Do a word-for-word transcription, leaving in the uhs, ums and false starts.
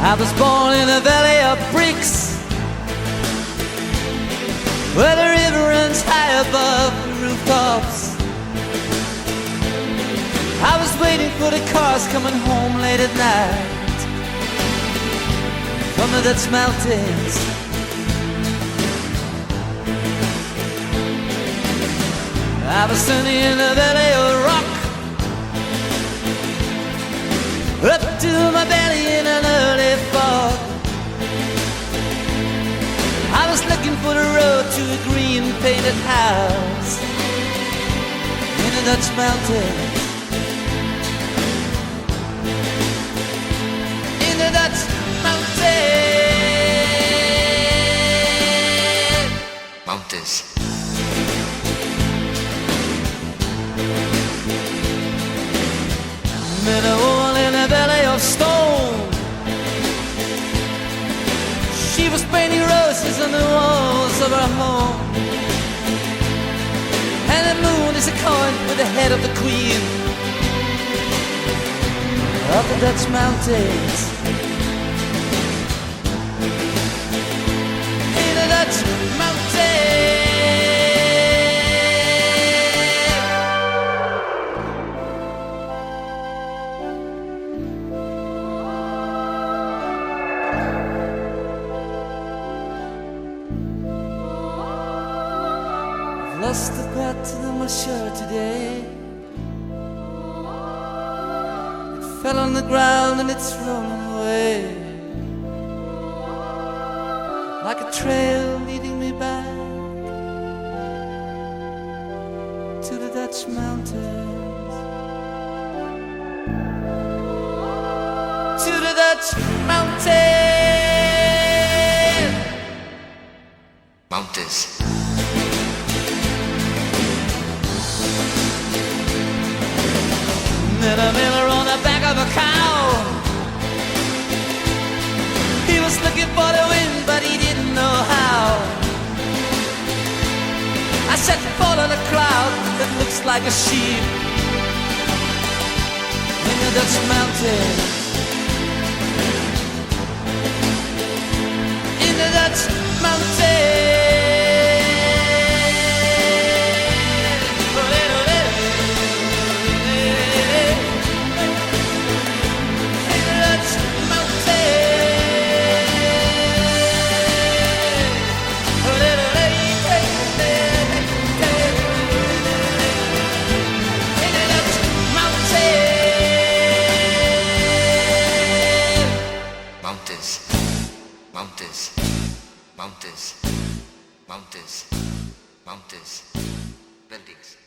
I was born in a valley of bricks, where the river runs high above the rooftops. I was waiting for the cars coming home late at night from the Dutch mountains. I was standing in a valley of rock, up to my belly in an early fog. I was looking for the road to a green painted house in the Dutch mountains. In the Dutch mountains. Mountains. Met a woman in a valley of stone. She was painting roses on the walls of her home. And the moon is a coin with the head of the queen of the Dutch mountains. In the Dutch mountains. Lost the pattern of my shirt today. It fell on the ground and it's rolling away, like a trail leading me back to the Dutch mountains. To the Dutch mountains. Mountains. Met a miller on the back of a cow. He was looking for the wind, but he didn't know how. I said, fall on a cloud that looks like a sheep in the Dutch mountains. In the Dutch mountains. Mountains, mountains, mountains, mountains, mountains, buildings.